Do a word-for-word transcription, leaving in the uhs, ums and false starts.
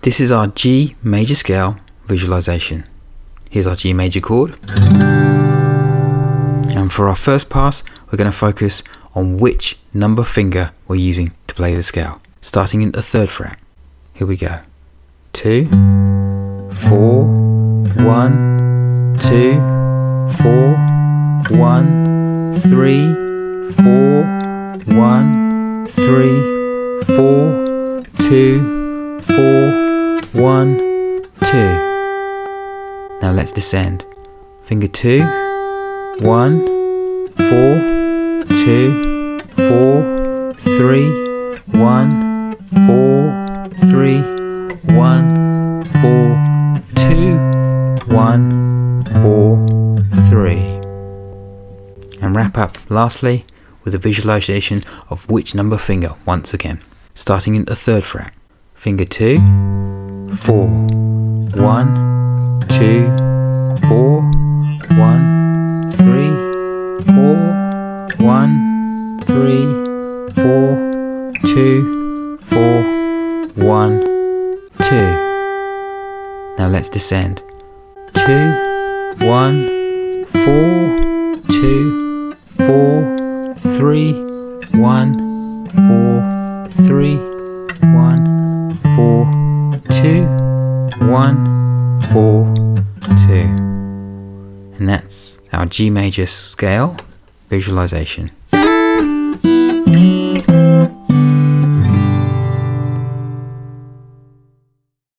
This is our G major scale visualization. Here's our G major chord. And for our first pass, we're going to focus on which number finger we're using to play the scale. Starting in the third fret. Here we go. Two, four, one, two, four, one, three, four, one, three, four, two, four, one, two. Now let's descend. Finger two, one, four, two, four, three, one, four, three, one, four, two, one, four, three. And wrap up lastly with a visualization of which number finger once again. Starting in the third fret. Finger two, four, one, two, four, one, three, four, one, three, four, two, four, one, two. Now let's descend. Two, one, four, two, four, three, one, four, three, one, four, two, one, four, two. And that's our G major scale visualization.